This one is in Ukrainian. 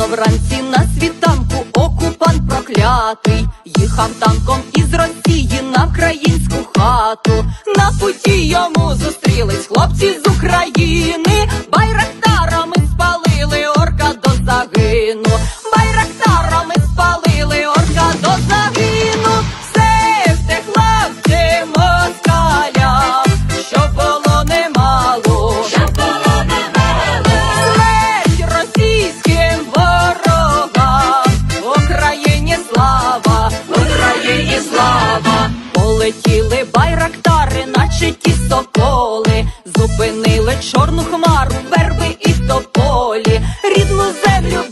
Рано вранці на світанку окупант проклятий їхав танком із Росії на українську хату. На путі йому зустрілись хлопці з України, байрактарами спалили орка до загину. Байрактарами спалили орка до загину. Сивте, хлопці, москалям, щоб було немало, щоб було немало. Смерть російським ворогам, Україні слава, Україні слава. Полетіли байрактари, наче ті соколи, зупинили чорну хмару, верби і тополі. Рідну землю